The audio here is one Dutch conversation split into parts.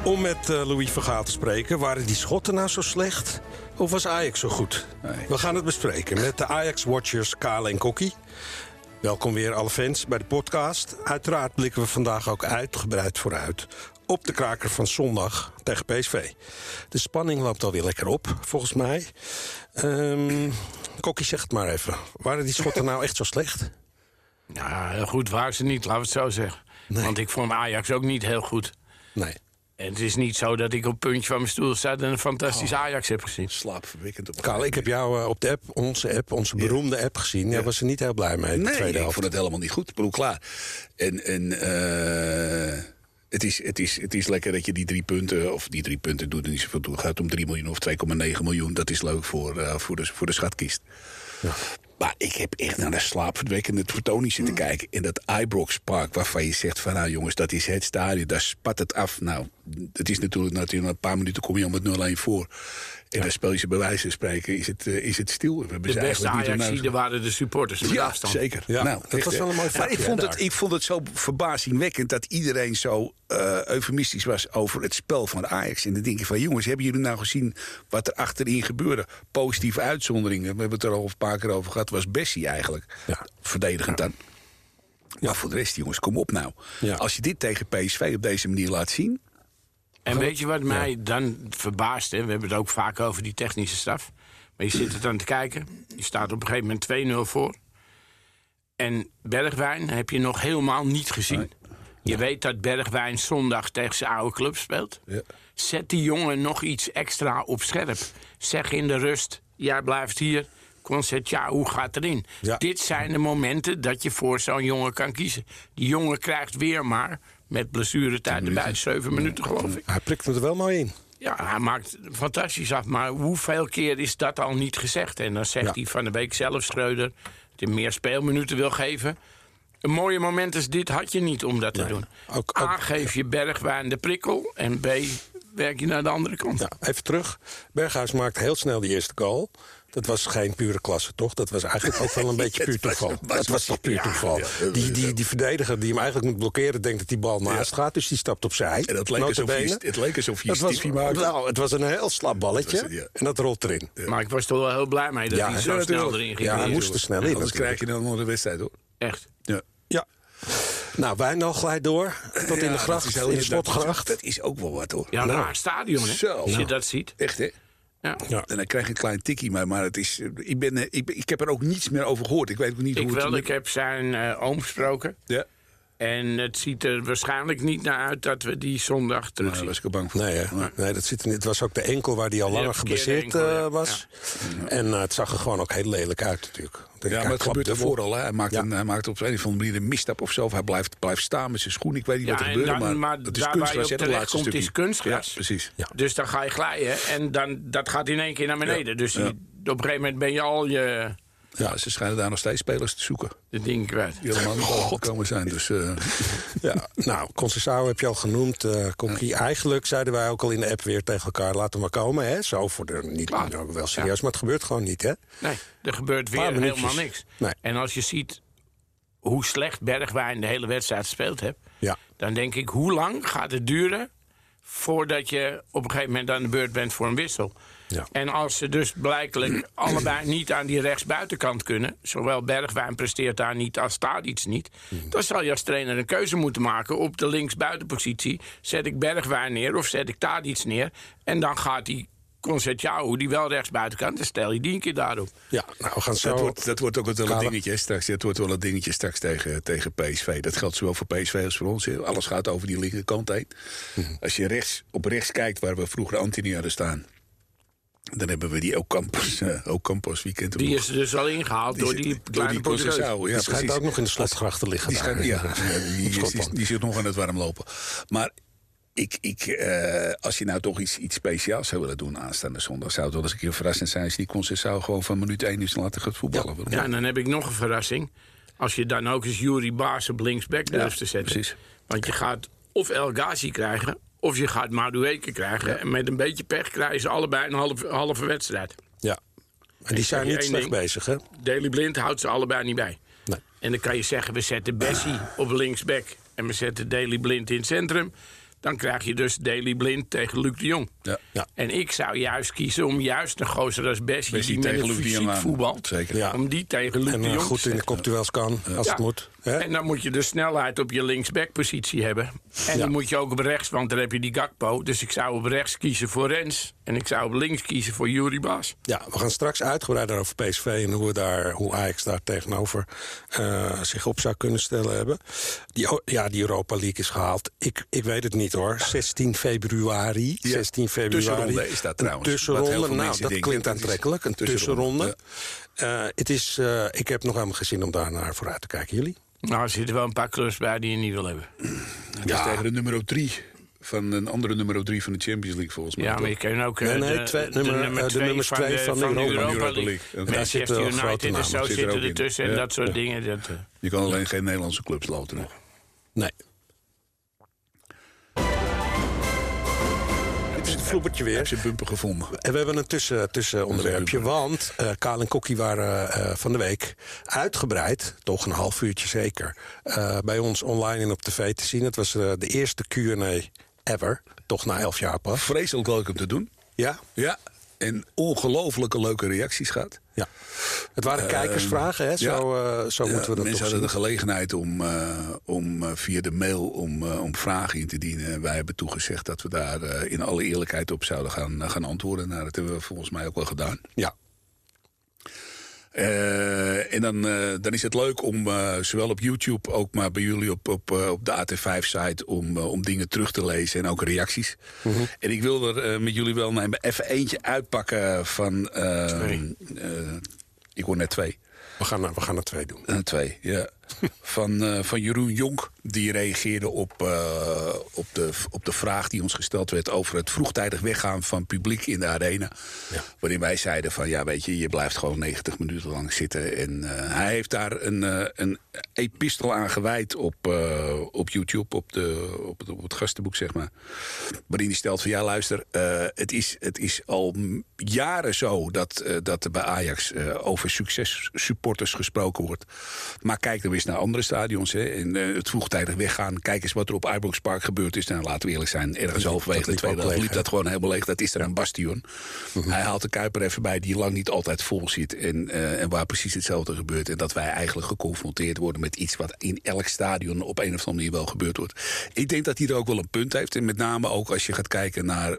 Om met Louis van Gaal te spreken, waren die Schotten nou zo slecht? Of was Ajax zo goed? Nee. We gaan het bespreken met de Ajax-watchers Kale en Kokkie. Welkom weer alle fans bij de podcast. Uiteraard blikken we vandaag ook uitgebreid vooruit op de kraker van zondag tegen PSV. De spanning loopt alweer lekker op, volgens mij. Kokkie, zeg het maar even. Waren die Schotten nou echt zo slecht? Ja, goed waren ze niet, laten we het zo zeggen. Nee. Want ik vond Ajax ook niet heel goed. Nee. En het is niet zo dat ik op het puntje van mijn stoel sta en een fantastisch Ajax heb gezien. Slaapverwekkend op Kale, ik heb jou op de app, onze beroemde app gezien. Jij was er niet heel blij mee, de tweede ik helft. vond het helemaal niet goed. Ik bedoel, klaar. Het is lekker dat je die 3 punten... of die 3 punten doet er niet zoveel toe. Het gaat om 3 miljoen of 2,9 miljoen. Dat is leuk voor de schatkist. Ja. Maar ik heb echt naar de slaapverwekkende vertoning zitten kijken. In dat Ibrox Park, waarvan je zegt van... nou jongens, dat is het stadion, daar spat het af. Nou, het is natuurlijk een paar minuten kom je al met 0-1 voor. En dan speel je ze bij wijze van spreken, is het stil. We hebben de beste Ajaxiden waren de supporters met afstand. Zeker. Ja, nou, dat was wel een mooi vakje. Ik vond het zo verbazingwekkend dat iedereen zo eufemistisch was over het spel van Ajax. En dan denk je van, jongens, hebben jullie nou gezien wat er achterin gebeurde? Positieve uitzonderingen, we hebben het er al een paar keer over gehad, was Bessie eigenlijk. Ja. Verdedigend dan. Maar voor de rest, jongens, kom op nou. Ja. Als je dit tegen PSV op deze manier laat zien... En weet je wat mij dan verbaast? Hè? We hebben het ook vaak over die technische staf. Maar je zit er dan te kijken. Je staat op een gegeven moment 2-0 voor. En Bergwijn heb je nog helemaal niet gezien. Nee. Je weet dat Bergwijn zondag tegen zijn oude club speelt. Ja. Zet die jongen nog iets extra op scherp. Zeg in de rust, jij blijft hier. Hoe gaat erin? Ja. Dit zijn de momenten dat je voor zo'n jongen kan kiezen. Die jongen krijgt weer maar... met blessuretijd erbij, 7 minuten geloof ik. Hij prikt er wel mooi in. Ja, hij maakt fantastisch af. Maar hoeveel keer is dat al niet gezegd? En dan zegt hij van de week zelf, Schreuder... dat hij meer speelminuten wil geven. Een mooie moment als dit had je niet om dat te doen. A, geef je Bergwijn de prikkel. En B, werk je naar de andere kant. Ja, even terug. Berghuis maakt heel snel die eerste goal. Dat was geen pure klasse, toch? Dat was eigenlijk ook wel een beetje puur toeval. Dat was toch puur toeval. Die verdediger die hem eigenlijk moet blokkeren... denkt dat die bal naast gaat, dus die stapt opzij. En het leek alsof je stiefie maakte. Nou, het was een heel slap balletje en dat rolt erin. Ja. Maar ik was toch wel heel blij mee dat hij zo snel erin ging. Ja, hij moest er snel in. Anders krijg je dan nog de wedstrijd, hoor. Echt? Ja. Nou, Wijndal glijdt door tot in de gracht, in de Slotgracht. Dat is ook wel wat, hoor. Ja, een raar stadion, hè? Als je dat ziet. Echt, hè? Ja. En dan krijg je een klein tikkie, maar het is... Ik heb er ook niets meer over gehoord. Ik weet ook niet hoe het... Ik heb zijn oom gesproken. Ja. En het ziet er waarschijnlijk niet naar uit dat we die zondag terug zien. Daar was ik er bang voor. Nee, dat zit er niet. Het was ook de enkel waar die al langer geblesseerd was. Ja. En het zag er gewoon ook heel lelijk uit natuurlijk. Maar het gebeurt ervoor al. Hè. Hij maakt op een of andere manier een misstap of zo. Of hij blijft staan met zijn schoen. Ik weet niet wat er gebeurde. Maar het is kunstgras. Daar waar je op terecht komt is kunstgras. Ja, precies. Ja. Dus dan ga je glijden. En dat gaat in één keer naar beneden. Ja. Dus op een gegeven moment ben je al je... Ja, ze schijnen daar nog steeds spelers te zoeken. De dingen kwijt. Die helemaal niet boven gekomen zijn. Dus, ja, nou, Conceição heb je al genoemd. Eigenlijk zeiden wij ook al in de app weer tegen elkaar... laten we maar komen, hè? Zo voor de niet wel serieus, maar het gebeurt gewoon niet, hè? Nee, er gebeurt weer helemaal niks. Nee. En als je ziet hoe slecht Bergwijn de hele wedstrijd gespeeld hebt... dan denk ik, hoe lang gaat het duren... voordat je op een gegeven moment aan de beurt bent voor een wissel... Ja. En als ze dus blijkelijk allebei niet aan die rechtsbuitenkant kunnen... zowel Bergwijn presteert daar niet als Tadić niet... dan zal je als trainer een keuze moeten maken op de linksbuitenpositie. Zet ik Bergwijn neer of zet ik Tadić neer... en dan gaat die Conceição, die wel rechtsbuitenkant... dan stel je die een keer daarop. Ja, nou, we gaan zo... Dat wordt ook wel een dingetje straks. Dat wordt wel een dingetje straks tegen PSV. Dat geldt zowel voor PSV als voor ons. Alles gaat over die linkerkant heen. Als je op rechts kijkt waar we vroeger Antony hadden staan... Dan hebben we die Ocampos weekend. Die is dus al ingehaald door die Conceição. Ja, die schijnt ook nog in de Slotgracht te liggen. Die zit nog aan het warm lopen. Maar als je nou toch iets speciaals zou willen doen aanstaande zondag... zou het wel eens een keer verrassend zijn... als die Conceição gewoon van minuut 1 is laten gaan voetballen. Ja, en dan heb ik nog een verrassing. Als je dan ook eens Yuri Baas op linksback durft te zetten. Precies. Want je gaat of El Ghazi krijgen... of je gaat Madueke krijgen. Ja. En met een beetje pech krijgen ze allebei een halve wedstrijd. Ja. En die zijn niet slecht bezig, hè? Daley Blind houdt ze allebei niet bij. Nee. En dan kan je zeggen, we zetten Bessie op linksback... en we zetten Daley Blind in het centrum. dan krijg je dus Daley Blind tegen Luc de Jong. Ja. Ja. En ik zou juist kiezen om juist een gozer als Bessie die met een fysiek voetbalt. Zeker. Ja. Om die tegen Luc de En Jong goed te in de zetten. kopduels kan, als het moet. Hè? En dan moet je de snelheid op je linksbackpositie hebben. En die moet je ook op rechts, want dan heb je die Gakpo. Dus ik zou op rechts kiezen voor Rens. En ik zou op links kiezen voor Yuri Bas. Ja, we gaan straks uitgebreider over PSV en hoe Ajax daar tegenover zich op zou kunnen stellen hebben. Die Europa League is gehaald. Ik weet het niet hoor. 16 februari. Ja. 16 februari. Tussenronde is dat trouwens. Een Wat heel tussenronde, veel nou, mensen dat denken, klinkt dat is aantrekkelijk. Een tussenronde. tussenronde. Ik heb nog helemaal geen zin om daar naar vooruit te kijken. Jullie? Nou, er zitten wel een paar clubs bij die je niet wil hebben. Het is tegen de nummer 3 van een andere nummer 3 van de Champions League volgens mij. Ja, maar je kan ook Nee, de nummers twee van de Europa League. En daar zitten Manchester wel grote United en zo namen. Zit er ook zitten in. ertussen en Ja. dat soort dingen. Dat, Je kan alleen geen Nederlandse clubs loten. Nee. Dit is het vloebertje Ik weer. heb zijn bumper gevonden. En we hebben een tussenonderwerpje. Want Kaal en Kokkie waren van de week uitgebreid, toch een half uurtje zeker, bij ons online en op tv te zien. Het was de eerste Q&A ever. Toch na 11 jaar pas. Vreselijk leuk om te doen. Ja? Ja. En ongelooflijke leuke reacties gehad. Ja. Het waren kijkersvragen, hè? Zo moeten we dat mensen toch hadden zien. de gelegenheid om via de mail om vragen in te dienen. En wij hebben toegezegd dat we daar in alle eerlijkheid op zouden gaan antwoorden. Nou, dat hebben we volgens mij ook wel gedaan. Ja. En dan is het leuk om zowel op YouTube, ook maar bij jullie op de AT5-site... om dingen terug te lezen en ook reacties. Mhm. En ik wil er met jullie wel even eentje uitpakken van... ik hoor net 2. We gaan er 2 doen. 2, ja. Van Jeroen Jonk. Die reageerde op de vraag die ons gesteld werd... over het vroegtijdig weggaan van publiek in de arena. Ja. Waarin wij zeiden van, ja, weet je blijft gewoon 90 minuten lang zitten. En hij heeft daar een epistel aan gewijd op YouTube, op het gastenboek, zeg maar. Waarin hij stelt van, ja, luister, het is al jaren zo dat er bij Ajax over successupporters gesproken wordt. Maar kijk dan eens naar andere stadions. Hè, en het vroegtijdig weggaan. Kijk eens wat er op Ibrox Park gebeurd is. Nou, laten we eerlijk zijn. Ergens halverwege de tweede helft liep dat gewoon helemaal leeg. Dat is er een bastion. Hij haalt de Kuiper even bij die lang niet altijd vol zit. En waar precies hetzelfde gebeurt. En dat wij eigenlijk geconfronteerd worden met iets wat in elk stadion op een of andere manier wel gebeurd wordt. Ik denk dat hij er ook wel een punt heeft. En met name ook als je gaat kijken naar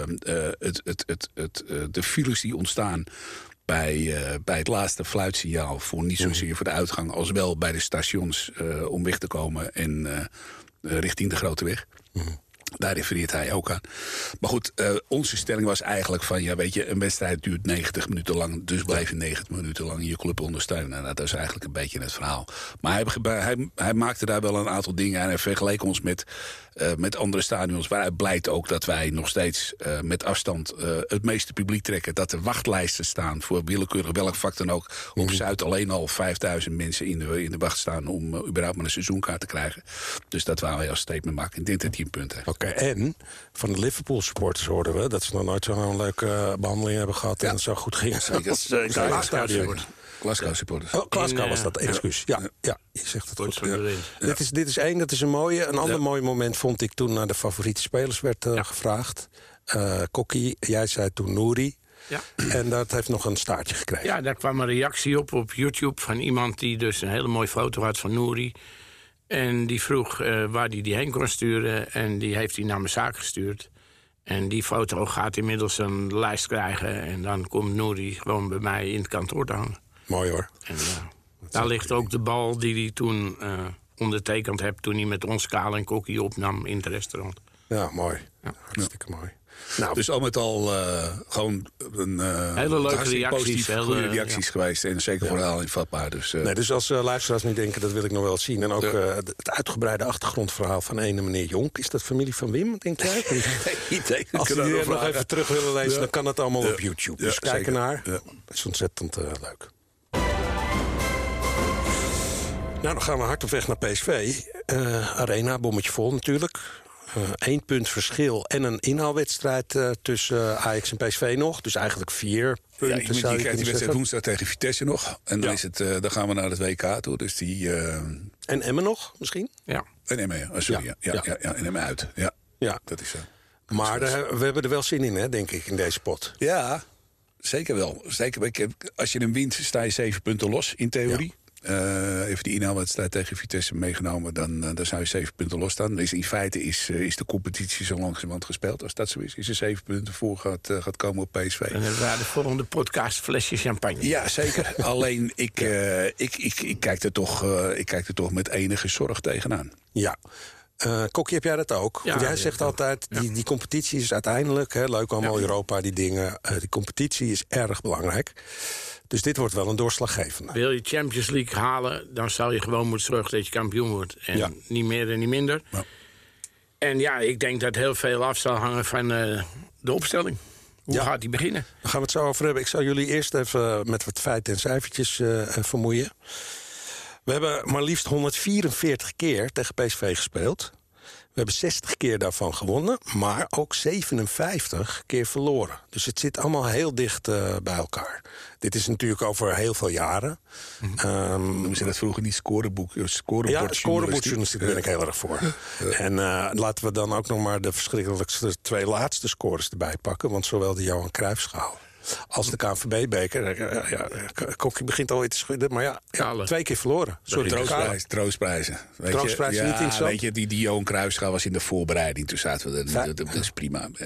de files die ontstaan bij het laatste fluitsignaal, voor niet zozeer voor de uitgang, als wel bij de stations om weg te komen en richting de Grote Weg. Daar refereert hij ook aan. Maar goed, onze stelling was eigenlijk van, ja, weet je, een wedstrijd duurt 90 minuten lang, dus blijf je 90 minuten lang je club ondersteunen. Nou, dat is eigenlijk een beetje het verhaal. Maar hij maakte daar wel een aantal dingen aan. Hij vergeleek ons met andere stadions, waaruit blijkt ook dat wij nog steeds met afstand het meeste publiek trekken. Dat er wachtlijsten staan voor willekeurig welk vak dan ook. Op Zuid alleen al 5000 mensen in de wacht staan om überhaupt maar een seizoenkaart te krijgen. Dus dat wou hij als statement maken. Ik denk dat hij een punt heeft. Oké, en van de Liverpool supporters hoorden we dat ze nog nooit zo'n leuke behandeling hebben gehad en het zo goed ging. Glasgow supporters. Oh, Glasgow was dat, excuus. Ja, je zegt het goed. Dit is één, dat is een mooie. Een ander mooi moment vond ik toen naar de favoriete spelers werd gevraagd. Kokkie, jij zei toen Nouri. Ja. En dat heeft nog een staartje gekregen. Ja, daar kwam een reactie op YouTube van iemand die dus een hele mooie foto had van Nouri. En die vroeg waar hij die heen kon sturen. En die heeft hij naar mijn zaak gestuurd. En die foto gaat inmiddels een lijst krijgen. En dan komt Nouri gewoon bij mij in het kantoor te hangen. Mooi hoor. En daar ligt ook de bal die hij toen ondertekend heeft toen hij met ons Kaal en Kokkie opnam in het restaurant. Ja, mooi. Ja, hartstikke mooi. Nou, dus al met al gewoon een hele leuke hartstikke reacties, positief, goede reacties geweest. En zeker voor herhaling vatbaar. Dus, nee, dus als luisteraars nu denken, dat wil ik nog wel zien. En ook het uitgebreide achtergrondverhaal van ene meneer Jonk. Is dat familie van Wim, denk jij? Als jullie er nog even terug willen lezen, dan kan dat allemaal op YouTube. Dus kijken naar. Dat is ontzettend leuk. Nou, dan gaan we hard op weg naar PSV. Arena, bommetje vol natuurlijk. 1 punt verschil en een inhaalwedstrijd tussen Ajax en PSV nog. Dus eigenlijk 4 punten. Ja, je krijgt die wedstrijd woensdag tegen Vitesse nog. En dan, dan gaan we naar het WK toe. Dus die, en Emmen nog, misschien? Ja. En Emmen, sorry. Ja, en Emmen uit. Ja. Ja. Dat is zo. Maar we hebben er wel zin in, hè, denk ik, in deze pot. Ja, zeker wel. Zeker, als je hem wint, sta je 7 punten los, in theorie. Even die inhaalwedstrijd tegen Vitesse meegenomen, dan zou je 7 punten los staan. Dus in feite is de competitie zo langzamerhand gespeeld. Als dat zo is er 7 punten voor gaat komen op PSV. En dan hebben we de volgende podcast flesje champagne. Ja, zeker. Alleen, ik kijk er toch met enige zorg tegenaan. Ja. Kokkie, heb jij dat ook? Ja, jij zegt altijd, die competitie is uiteindelijk... leuk allemaal Europa, die dingen. Die competitie is erg belangrijk. Dus dit wordt wel een doorslaggevende. Wil je Champions League halen, dan zal je gewoon moeten zorgen dat je kampioen wordt. En niet meer en niet minder. Ja. En ja, ik denk dat heel veel af zal hangen van de opstelling. Hoe gaat die beginnen? Daar gaan we het zo over hebben. Ik zal jullie eerst even met wat feiten en cijfertjes vermoeien. We hebben maar liefst 144 keer tegen PSV gespeeld. We hebben 60 keer daarvan gewonnen, maar ook 57 keer verloren. Dus het zit allemaal heel dicht bij elkaar. Dit is natuurlijk over heel veel jaren. Noemen ze dat vroeger niet scorebordjournalistiek ben ik heel erg voor. En laten we dan ook nog maar de verschrikkelijkste 2 laatste scores erbij pakken. Want zowel de Johan Cruijffschaal als de KNVB-beker. Kokkie begint alweer te schudden, maar 2 keer verloren. Troostprijzen. Troostprijzen niet interessant. Weet je, die Johan Cruijffschaal was in de voorbereiding. Toen zaten we dat is prima. 5-3,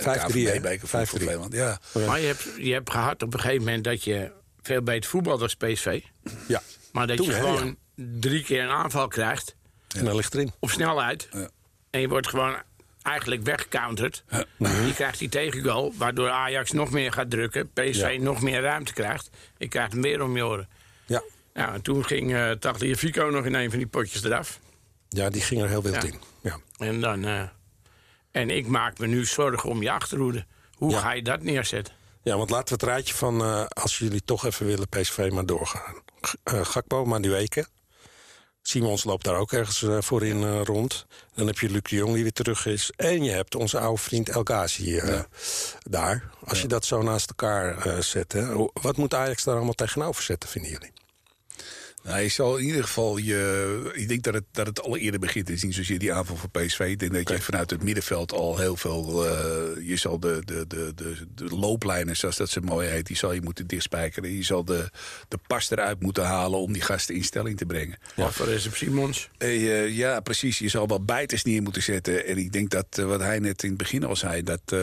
ja. Maar je hebt gehad op een gegeven moment dat je veel beter voetbalt als PSV. Ja. Maar dat je gewoon 3 keer een aanval krijgt. En dan ligt erin. Op snelheid. Ja. En je wordt gewoon eigenlijk weggecounterd. Je krijgt die tegengoal, waardoor Ajax nog meer gaat drukken. PSV nog meer ruimte krijgt. Je krijgt hem weer om je oren. Ja. Nou, en toen ging Tagliafico nog in een van die potjes eraf. Ja, die ging er heel wild in. Ja. En dan... en ik maak me nu zorgen om je achterhoede. Hoe ga je dat neerzetten? Ja, want laten we het rijtje van... als jullie toch even willen, PSV maar doorgaan. Gakpo, Madueke. Simons loopt daar ook ergens voorin rond. Dan heb je Luc de Jong die weer terug is. En je hebt onze oude vriend El Ghazi daar. Als je dat zo naast elkaar zet. Hè, wat moet Ajax daar allemaal tegenover zetten, vinden jullie? Nou, je zal in ieder geval ik denk dat het al eerder begint. Het is niet zozeer die aanval van PSV. Ik denk dat je vanuit het middenveld al heel veel... je zal de looplijnen, zoals dat zo mooi heet... die zal je moeten dichtspijkeren. Je zal de pas eruit moeten halen om die gasten in stelling te brengen. Alvarez op Simons. Ja, precies. Je zal wel bijters neer moeten zetten. En ik denk dat, wat hij net in het begin al zei...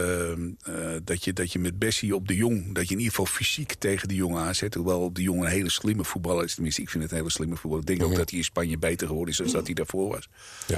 dat je met Bessie op de Jong... dat je in ieder geval fysiek tegen de Jong aanzet. Hoewel de Jong een hele slimme voetballer is. Tenminste, ik vind het een hele slimme voetballer. Ik denk ook dat hij in Spanje beter geworden is dan dat hij daarvoor was. Ja.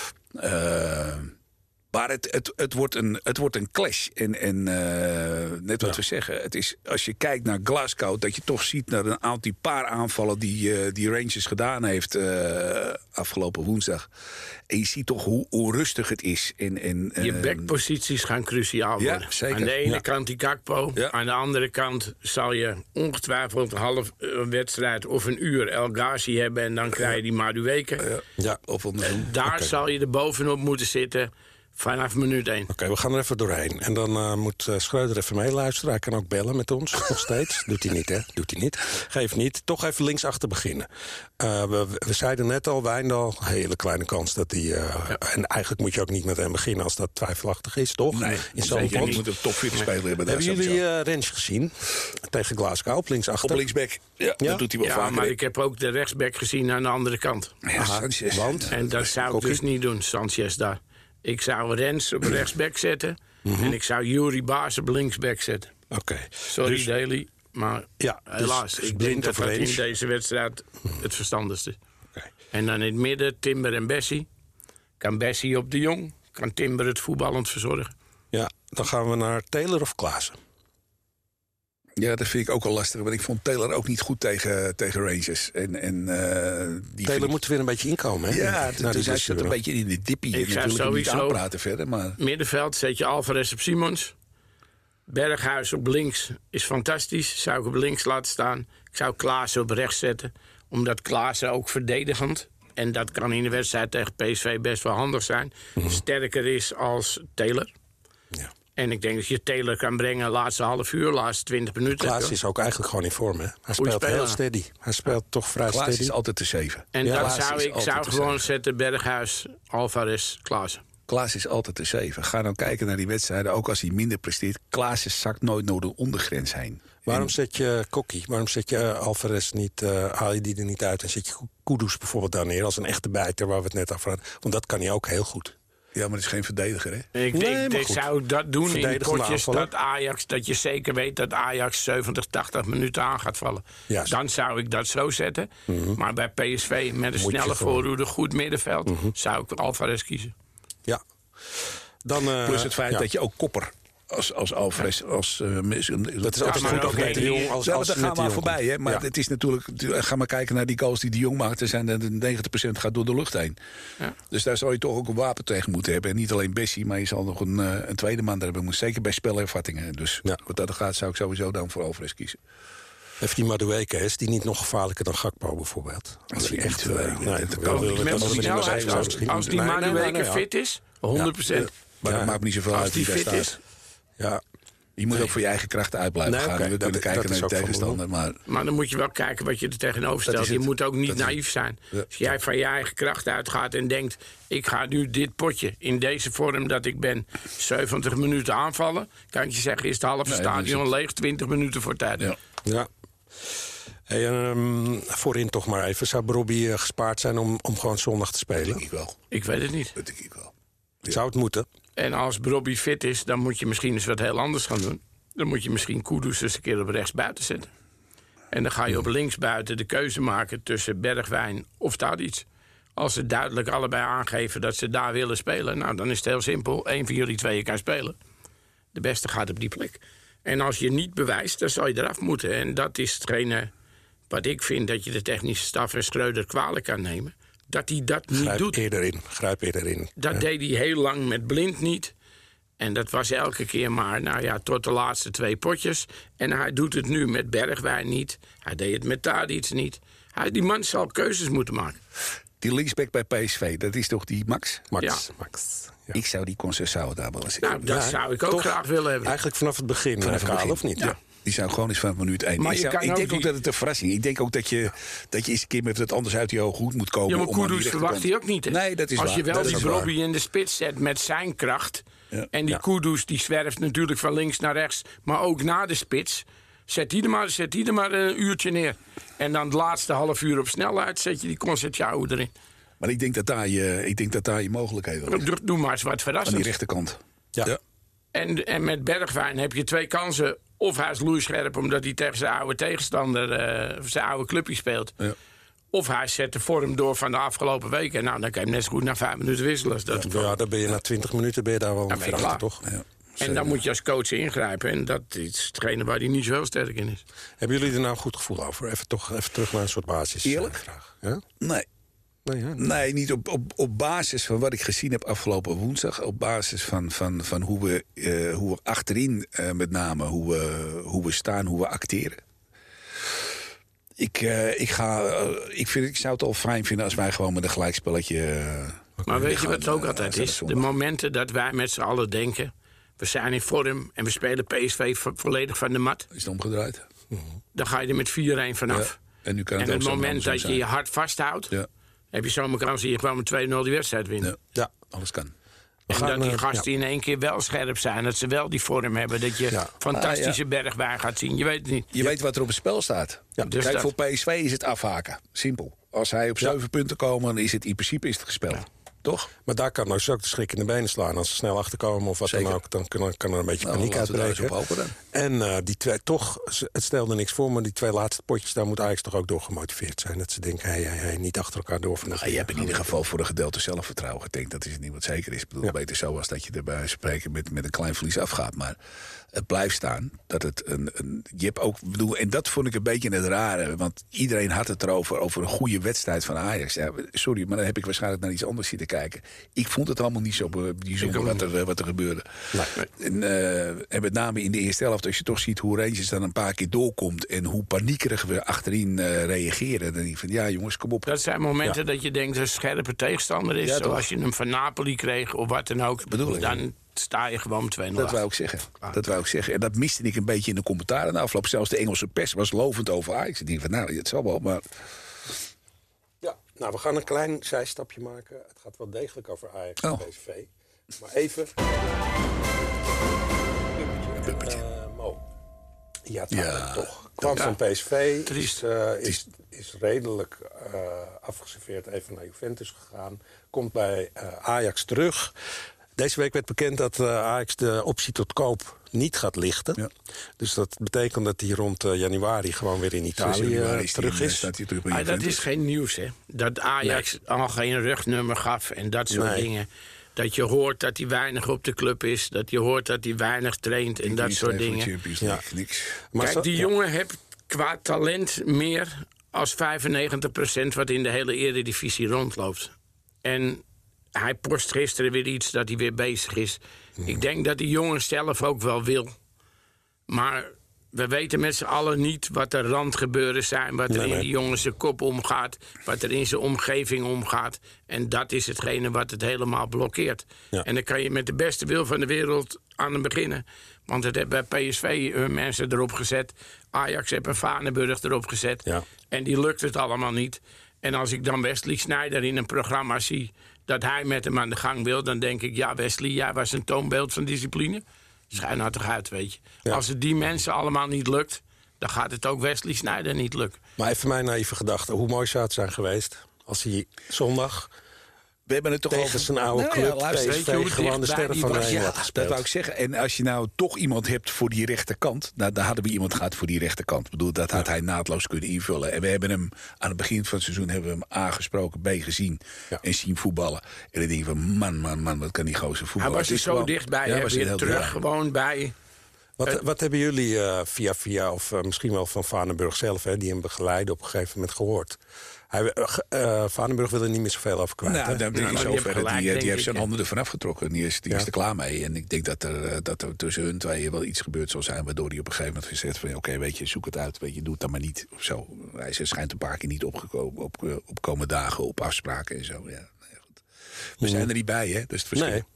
Maar het wordt een clash. En net wat we zeggen. Het is, als je kijkt naar Glasgow... dat je toch ziet naar die paar aanvallen... die Rangers gedaan heeft afgelopen woensdag. En je ziet toch hoe rustig het is. Je backposities gaan cruciaal worden. Ja, zeker. Aan de ene kant die Gakpo. Ja. Aan de andere kant zal je ongetwijfeld een half wedstrijd... of een uur El Ghazi hebben. En dan krijg je die Madueke. Daar zal je er bovenop moeten zitten... vanaf minuut 1. Oké, we gaan er even doorheen. En dan moet Schreuder even meeluisteren. Hij kan ook bellen met ons, nog steeds. Doet hij niet, hè? Doet hij niet. Geeft niet. Toch even linksachter beginnen. We zeiden net al, Wijndal, hele kleine kans dat hij... En eigenlijk moet je ook niet met hem beginnen als dat twijfelachtig is, toch? Nee, zeker niet. Je moet een top 4 speler hebben. Hebben jullie Rens gezien? Tegen Glasgow, op linksachter? Op linksback. Ja, dat doet hij wel vaker. Maar ik heb ook de rechtsback gezien aan de andere kant. Ja, Sanchez. Want? En dat zou ik dus niet doen, Sanchez daar. Ik zou Rens op rechtsback zetten. En ik zou Yuri Baas op linksback zetten. Oké. Sorry, dus, Daly. Maar helaas, dus ik denk dat in deze wedstrijd het verstandigste is. Okay. En dan in het midden Timber en Bessie. Kan Bessie op de Jong. Kan Timber het voetballend verzorgen. Ja, dan gaan we naar Taylor of Klaassen. Ja, dat vind ik ook al lastig. Want ik vond Taylor ook niet goed tegen Rangers. Taylor moet er weer een beetje inkomen, hè? Ja, dus hij zit een beetje in de dippie. Ik zou sowieso niet aanpraten verder, maar... middenveld zet je Alvarez op Simons. Berghuis op links is fantastisch. Zou ik op links laten staan. Ik zou Klaassen op rechts zetten. Omdat Klaassen ook verdedigend... en dat kan in de wedstrijd tegen PSV best wel handig zijn... sterker is als Taylor. Ja. En ik denk dat je Taylor kan brengen laatste half uur, laatste 20 minuten. Klaas is ook eigenlijk gewoon in vorm, hè? Hij speelt heel steady. Hij speelt toch vrij steady. Klaas is altijd te 7. En dat zou ik gewoon zetten, Berghuis, Alvarez, Klaassen. Klaas is altijd de 7. Ga dan kijken naar die wedstrijden. Ook als hij minder presteert. Klaas zakt nooit door de ondergrens heen. Waarom zet je Kokkie? Waarom zet je Alvarez niet, haal je die er niet uit... en zet je Kudus bijvoorbeeld daar neer als een echte bijter... waar we het net over hadden? Want dat kan hij ook heel goed. Ja, maar dat is geen verdediger, hè? Ik zou dat doen in potjes aanvallen. dat je zeker weet dat Ajax 70, 80 minuten aan gaat vallen. Juist. Dan zou ik dat zo zetten. Maar bij PSV met een snelle voorhoede, goed middenveld... zou ik Alvarez kiezen. Ja. Dan, plus het feit dat je ook Kopper... Als Alvarez, dat is altijd goed ook met de Jong. Dat gaan we voorbij, hè? Maar het is natuurlijk... Ga maar kijken naar die goals die de Jong maakt. Er zijn 90% gaat door de lucht heen. Ja. Dus daar zou je toch ook een wapen tegen moeten hebben. En niet alleen Bessie, maar je zal nog een tweede man daar hebben. Zeker bij spelervattingen. Dus wat dat gaat, zou ik sowieso dan voor Alvarez kiezen. Heeft die Madueke, is die niet nog gevaarlijker dan Gakpo bijvoorbeeld? Als hij echt... Als die Madueke fit is, 100%. Maar dat maakt me niet zoveel uit wie daar staat. Ja. Je moet ook voor je eigen krachten uit blijven gaan. We kunnen kijken naar de tegenstander. Maar dan moet je wel kijken wat je er tegenover stelt. Je moet ook niet naïef zijn. Als jij van je eigen kracht uitgaat en denkt... ik ga nu dit potje in deze vorm dat ik ben 70 minuten aanvallen... kan ik je zeggen, is het halve stadion leeg 20 minuten voor tijd. Ja. Hey, voorin toch maar even. Zou Brobbey gespaard zijn om gewoon zondag te spelen? Dat denk ik wel. Ik weet het niet. Dat denk ik wel. Ja. Zou het moeten? En als Brobbey fit is, dan moet je misschien eens wat heel anders gaan doen. Dan moet je misschien Kudus eens een keer op rechts buiten zetten. En dan ga je op links buiten de keuze maken tussen Bergwijn of Tadic. Als ze duidelijk allebei aangeven dat ze daar willen spelen... nou, dan is het heel simpel. 1 van jullie tweeën kan spelen. De beste gaat op die plek. En als je niet bewijst, dan zal je eraf moeten. En dat is hetgene wat ik vind dat je de technische staf en Schreuder kwalijk kan nemen... dat hij dat niet doet. Grijp eerder in. Dat deed hij heel lang met Blind niet. En dat was elke keer maar, tot de laatste 2 potjes. En hij doet het nu met Bergwijn niet. Hij deed het met Tadic niet. Die man zal keuzes moeten maken. Die linksback bij PSV, dat is toch die Max? Max. Ja. Ik zou die Conceição daar wel eens Nou, dat zou ik ook graag willen hebben. Eigenlijk vanaf het begin, of niet? Ja. Die zou gewoon eens vanaf minuut 1. Maar ik denk ook dat het een verrassing is. Ik denk ook dat je eens een keer met het anders uit je ogen goed moet komen. Ja, maar Kudus verwacht hij ook niet. Hè? Nee, dat is als waar. Je wel die Brobbey in de spits zet met zijn kracht. Ja. En die Kudus die zwerft natuurlijk van links naar rechts. Maar ook na de spits. Zet die er maar een uurtje neer. En dan het laatste half uur op snelheid zet je die Conceição erin. Maar ik denk dat daar je mogelijkheden liggen. Doe maar eens wat verrassend. Aan die rechterkant. Ja. En met Bergwijn heb je 2 kansen. Of hij is loeischerp omdat hij tegen zijn oude tegenstander... zijn oude clubje speelt. Ja. Of hij zet de vorm door van de afgelopen weken. Nou, dan kan je hem net zo goed na 5 minuten wisselen. Dan ben je na 20 minuten daar wel ongeveer achter, toch? Ja. En dan moet je als coach ingrijpen. En dat is hetgene waar hij niet zo sterk in is. Hebben jullie er nou een goed gevoel over? Even terug naar een soort basis. Eerlijk? Ja? Nee. Nee, niet op basis van wat ik gezien heb afgelopen woensdag. Op basis van hoe we achterin met name, hoe we staan, hoe we acteren. Ik zou het al fijn vinden als wij gewoon met een gelijkspelletje... Maar weet je wat het ook altijd is? De momenten dat wij met z'n allen denken... we zijn in vorm en we spelen PSV volledig van de mat. Is het omgedraaid? Dan ga je er met 4-1 vanaf. Ja. En het moment dat je je hart vasthoudt... Ja. heb je zomaar kans dat je gewoon met 2-0 die wedstrijd wint. Ja, alles kan. En dat die gasten in één keer wel scherp zijn. Dat ze wel die vorm hebben. Dat je fantastische Bergwijn gaat zien. Je weet het niet. Je weet wat er op het spel staat. Ja, dus kijk, voor PSV is het afhaken. Simpel. Als hij op 7 punten komen, is het in principe gespeeld. Ja. Toch? Maar daar kan dus ook de schrik in de benen slaan. Als ze snel achterkomen of wat dan ook, dan kan er een beetje paniek uitbreken. En die 2, toch, het stelde niks voor, maar die 2 laatste potjes, daar moet Ajax toch ook door gemotiveerd zijn. Dat ze denken, niet achter elkaar door. Je hebt in ieder geval voor een gedeelte zelfvertrouwen gedenkt. Dat is het niet wat zeker is. Ik bedoel, beter zo als dat je erbij spreken met een klein verlies afgaat. Maar het blijft staan. Dat het je hebt ook, en dat vond ik een beetje het rare. Want iedereen had het erover, over een goede wedstrijd van Ajax. Ja, sorry, maar dan heb ik waarschijnlijk naar iets anders zitten kijken. Ik vond het allemaal niet zo bijzonder wat er gebeurde. Nee. En met name in de eerste helft, als je toch ziet hoe Rangers dan een paar keer doorkomt en hoe paniekerig we achterin reageren. Dan denk ik van, ja jongens, kom op. Dat zijn momenten dat je denkt dat een scherpe tegenstander is. Zoals je hem van Napoli kreeg of wat dan ook. Dan sta je gewoon met 2-0. Dat wou ik zeggen. En dat miste ik een beetje in de commentaren na afloop. Zelfs de Engelse pers was lovend over Ajax. Ik denk van, het zal wel, maar... Ja, nou, we gaan een klein zijstapje maken. Het gaat wel degelijk over Ajax en PSV. Maar even... Mo. Ja, toch. Kwam van PSV. Is redelijk afgeserveerd even naar Juventus gegaan. Komt bij Ajax terug. Deze week werd bekend dat Ajax de optie tot koop niet gaat lichten. Ja. Dus dat betekent dat hij rond januari gewoon weer in Italië terug is. Dat is geen nieuws, hè? Dat Ajax al geen rugnummer gaf en dat soort dingen. Dat je hoort dat hij weinig op de club is. Dat je hoort dat hij weinig traint en dat soort dingen. Niks. Kijk, die jongen heeft qua talent meer als 95% wat in de hele Eredivisie rondloopt. En hij post gisteren weer iets dat hij weer bezig is. Ik denk dat die jongen zelf ook wel wil. Maar we weten met z'n allen niet wat er randgebeuren zijn. Wat er in die jongen zijn kop omgaat. Wat er in zijn omgeving omgaat. En dat is hetgene wat het helemaal blokkeert. Ja. En dan kan je met de beste wil van de wereld aan hem beginnen. Want het hebben bij PSV mensen erop gezet. Ajax heeft een Vaneburg erop gezet. Ja. En die lukt het allemaal niet. En als ik dan Wesley Sneijder in een programma zie dat hij met hem aan de gang wil, dan denk ik, ja Wesley, jij was een toonbeeld van discipline. Schijn nou toch uit, weet je. Ja. Als het die mensen allemaal niet lukt, dan gaat het ook Wesley Sneijder niet lukken. Maar even mijn naïeve gedachte, hoe mooi zou het zijn geweest als hij zondag we hebben het toch tegen zijn oude club, PSV, gewoon de sterren van Nederland had gespeeld. Dat wou ik zeggen. En als je nou toch iemand hebt voor die rechterkant, nou, dan hadden we iemand gehad voor die rechterkant. Ik bedoel, dat had hij naadloos kunnen invullen. En we hebben hem aan het begin van het seizoen hebben we hem A gesproken, B gezien en zien voetballen. En dan denk je van man, wat kan die gozer voetballen. Hij was er zo dichtbij, hij was weer terug gewoon bij. Wat hebben jullie via of misschien wel van Vaneburg zelf, die hem begeleiden op een gegeven moment gehoord? Vaneburg wil er niet meer zoveel over kwijt. Die heeft zijn handen ervan afgetrokken. Die is er klaar mee. En ik denk dat er tussen hun tweeën wel iets gebeurd zal zijn, waardoor hij op een gegeven moment gezegd van oké, weet je, zoek het uit, weet je, doe het dan maar niet. Of zo. Hij schijnt een paar keer niet opgekomen dagen op afspraken en zo. Ja, goed. We zijn er niet bij, hè? Dat is het verschil. Nee.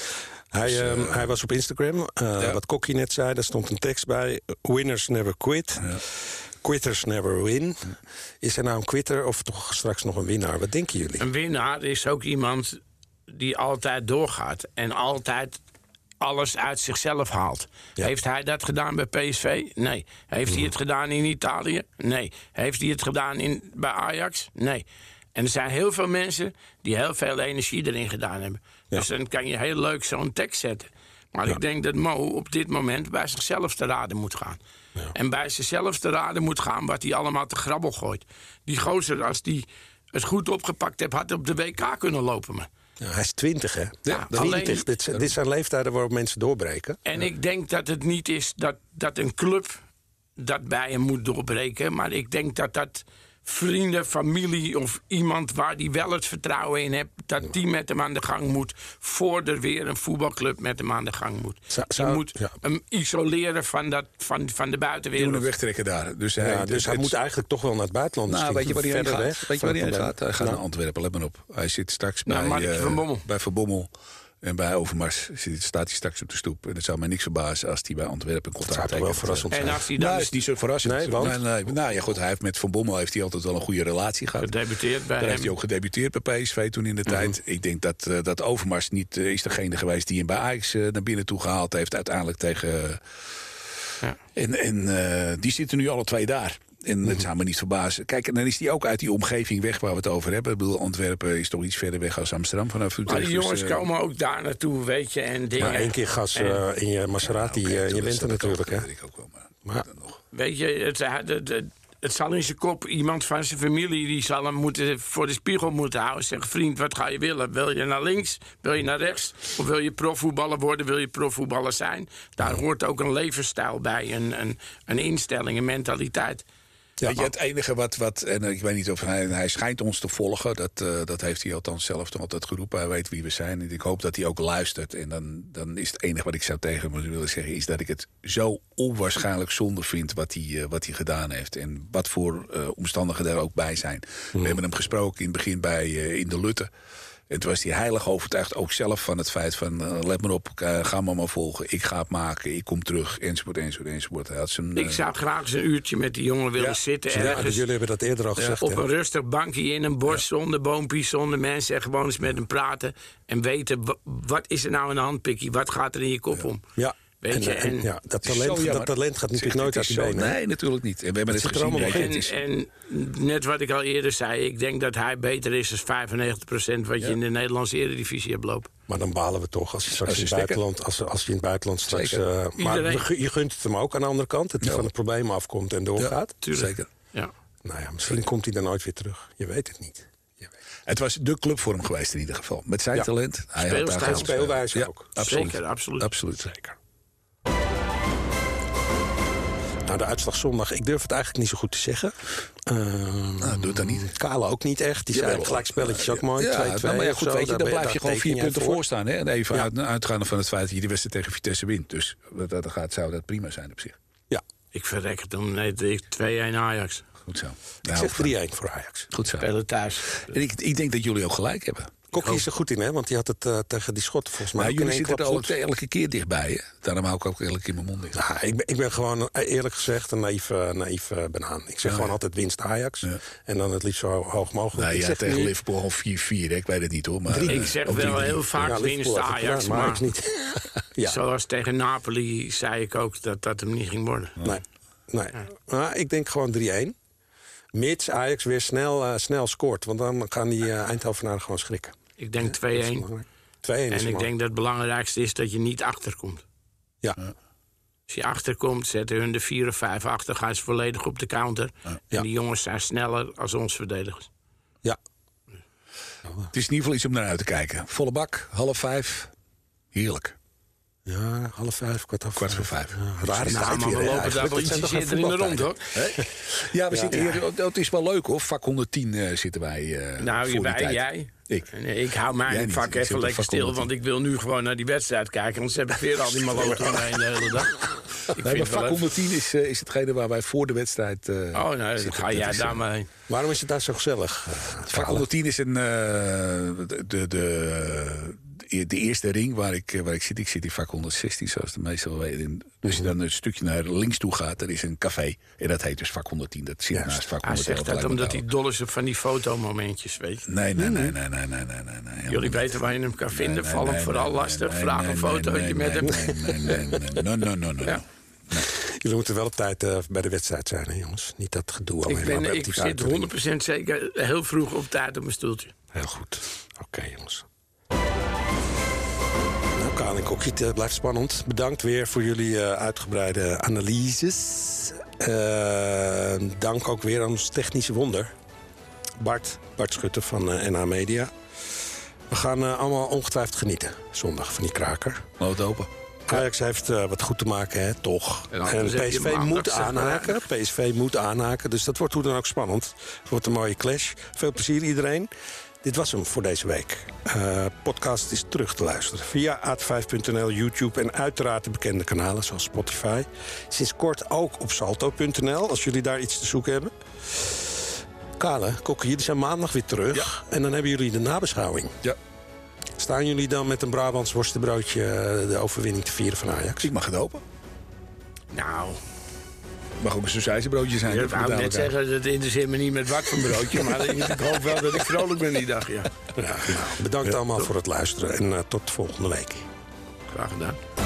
Hij was op Instagram. Wat Kokkie net zei, daar stond een tekst bij. Winners never quit. Ja. Quitters never win. Is er nou een quitter of toch straks nog een winnaar? Wat denken jullie? Een winnaar is ook iemand die altijd doorgaat. En altijd alles uit zichzelf haalt. Ja. Heeft hij dat gedaan bij PSV? Nee. Heeft hij het gedaan in Italië? Nee. Heeft hij het gedaan bij Ajax? Nee. En er zijn heel veel mensen die heel veel energie erin gedaan hebben. Ja. Dus dan kan je heel leuk zo'n tekst zetten. Maar ik denk dat Mo op dit moment bij zichzelf te raden moet gaan. Ja. En bij zichzelf te raden moet gaan wat hij allemaal te grabbel gooit. Die gozer, als die het goed opgepakt heeft, had op de WK kunnen lopen. Maar. Ja, hij is 20, hè? Ja, 20. Dit zijn leeftijden waarop mensen doorbreken. En ik denk dat het niet is dat een club dat bij hem moet doorbreken. Maar ik denk dat vrienden, familie of iemand waar die wel het vertrouwen in hebt, dat die met hem aan de gang moet, voor er weer een voetbalclub met hem aan de gang moet. Je moet hem isoleren van de buitenwereld. Doen hem wegtrekken daar. Dus hij moet eigenlijk toch wel naar het buitenland. Nou, weet je waar hij heen gaat? Weet je waar hij heen gaat? Hij gaat naar Antwerpen, let maar op. Hij zit straks bij Van Bommel. En bij Overmars staat hij straks op de stoep. En het zou mij niks verbazen als hij bij Antwerpen contact heeft. Dat zou wel verrassend zijn. En als hij dan is niet zo verrassend. Nee, want? Nou ja, goed, hij heeft met Van Bommel heeft hij altijd wel een goede relatie gehad. Gedebuteerd bij hem. Heeft hij ook gedebuteerd bij PSV toen in de tijd. Ik denk dat Overmars niet is degene geweest die hem bij Ajax naar binnen toe gehaald heeft. Uiteindelijk tegen. Ja. En die zitten nu alle twee daar. En het zou me niet verbazen. Kijk, en dan is hij ook uit die omgeving weg waar we het over hebben. Ik bedoel, Antwerpen is toch iets verder weg als Amsterdam vanaf Utrecht. Maar die jongens komen ook daar naartoe, weet je. En dingen. Maar 1 keer gas in je Maserati, je bent er natuurlijk, hè? Dat weet ik ook wel, maar dan nog. Weet je, het zal in zijn kop, iemand van zijn familie, die zal hem voor de spiegel moeten houden. Zeggen, vriend, wat ga je willen? Wil je naar links? Wil je naar rechts? Of wil je profvoetballer worden? Wil je profvoetballer zijn? Daar hoort ook een levensstijl bij, een instelling, een mentaliteit. Ja, weet je, het enige wat en ik weet niet of hij schijnt ons te volgen. Dat heeft hij althans zelf toch altijd geroepen. Hij weet wie we zijn. En ik hoop dat hij ook luistert. En dan is het enige wat ik zou tegen hem willen zeggen, is dat ik het zo onwaarschijnlijk zonde vind wat hij gedaan heeft. En wat voor omstandigheden er ook bij zijn. We hebben hem gesproken in het begin in de Lutte. Het was die heilig overtuigd ook zelf van het feit van... let maar op, ga me maar volgen. Ik ga het maken, ik kom terug, enzovoort. Hij had zijn, Ik zou graag eens een uurtje met die jongen willen zitten. Ergens jullie hebben dat eerder al gezegd. op een rustig bankje in een bos, zonder boompjes, zonder mensen. En gewoon eens met hem praten. En weten, wat is er nou aan de hand, Pikkie? Wat gaat er in je kop om? Ja. Weet je, dat talent gaat natuurlijk nooit uit de benen. Nee, natuurlijk niet. En we hebben het gezien. En net wat ik al eerder zei, ik denk dat hij beter is dan 95% wat je in de Nederlandse Eredivisie hebt lopen. Maar dan balen we toch als je straks in het buitenland, als je in het buitenland straks. Maar je gunt het hem ook aan de andere kant, dat hij van de problemen afkomt en doorgaat. Ja, zeker. Ja. Nou ja, misschien komt hij dan nooit weer terug. Je weet het niet. Het was de club voor hem geweest in ieder geval. Met zijn talent. Hij had daar geen speelwijze ook. Absoluut. Zeker, absoluut. Zeker. Nou, de uitslag zondag, ik durf het eigenlijk niet zo goed te zeggen. Doe het dan niet. Kale ook niet echt. Die zei gelijk spelletjes ook mooi. 2-2. Maar ja, goed, weet je, dan blijf je gewoon 4 punten voor staan. Hè? En even uitgaande van het feit dat je de wedstrijd tegen Vitesse wint. Dus zou dat prima zijn op zich. Ja. Ik verrek het om 2-1 Ajax. Goed zo. Ik zeg 3-1 voor Ajax. Goed zo. Spelen thuis. En ik denk dat jullie ook gelijk hebben. Kokkie is er goed in, hè? Want die had het tegen die schot volgens mij. Maar jullie zitten er ook elke keer dichtbij, hè? Daarom hou ik ook elke keer mijn mond dicht. Nou, ik ben gewoon eerlijk gezegd een naïef banaan. Ik zeg gewoon altijd winst Ajax. Ja. En dan het liefst zo hoog mogelijk. Nou, ik zeg tegen Liverpool al 4-4, ik weet het niet hoor. Maar, ik zeg wel heel vaak winst Ajax, maar niet. Zoals tegen Napoli zei ik ook dat hem niet ging worden. Nee. Ja. Maar ik denk gewoon 3-1. Mits Ajax weer snel scoort. Want dan gaan die Eindhovenaren gewoon schrikken. Ik denk 2-1. En ik denk dat het belangrijkste is dat je niet achterkomt. Ja. Als je achterkomt, zetten hun de 4 of 5 achter, gaan ze volledig op de counter. En die jongens zijn sneller als ons verdedigers. Ja. Het is in ieder geval iets om naar uit te kijken. Volle bak, 4:30. Heerlijk. Ja, 4:30, 4:45. Rare tijd weer. We lopen daar wel ietsjes eerder in de rond, hoor. Ja, we zitten hier. Het is wel leuk, hoor. Vak 110 zitten wij. Nou, jij. Ik hou mijn vak even lekker stil, want ik wil nu gewoon naar die wedstrijd kijken. Anders heb ik weer al die maloten omheen de hele dag. Maar vak 110 is hetgene waar wij voor de wedstrijd. Dan ga jij daar maar heen. Waarom is het daar zo gezellig? Vak 110 is de eerste ring waar ik zit. Ik zit in vak 116, zoals de meesten wel weten. Dus als je dan een stukje naar links toe gaat, er is een café. En dat heet dus vak 110. Dat zit naast vak 110. Hij zegt dat omdat hij dol is op van die fotomomentjes, weet je. Nee. Jullie weten waar je hem kan vinden. Val hem vooral lastig. Vraag een fotootje met hem. Nee. Jullie moeten wel op tijd bij de wedstrijd zijn, hè, jongens. Niet dat gedoe alleen maar. Ik zit 100% zeker heel vroeg op tijd op mijn stoeltje. Heel goed. Oké, jongens. Nou, Kale en Kokkie, het blijft spannend. Bedankt weer voor jullie uitgebreide analyses. Dank ook weer aan ons technische wonder. Bart Schutte van NH Media. We gaan allemaal ongetwijfeld genieten zondag van die kraker. Laat het open. Ajax heeft wat goed te maken, hè, toch. En PSV moet aanhaken. PSV moet aanhaken, dus dat wordt hoe dan ook spannend. Het wordt een mooie clash. Veel plezier iedereen. Dit was hem voor deze week. Podcast is terug te luisteren via at5.nl, YouTube en uiteraard de bekende kanalen zoals Spotify. Sinds kort ook op salto.nl, als jullie daar iets te zoeken hebben. Kale, Kokkie, jullie zijn maandag weer terug. Ja. En dan hebben jullie de nabeschouwing. Ja. Staan jullie dan met een Brabants worstenbroodje de overwinning te vieren van Ajax? Ik mag het open. Nou... mag ook een sausijzenbroodje zijn. Ik wou net zeggen, dat interesseert me niet met wat voor broodje. Maar ik hoop wel dat ik vrolijk ben die dag, ja. Bedankt allemaal voor het luisteren en tot volgende week. Graag gedaan.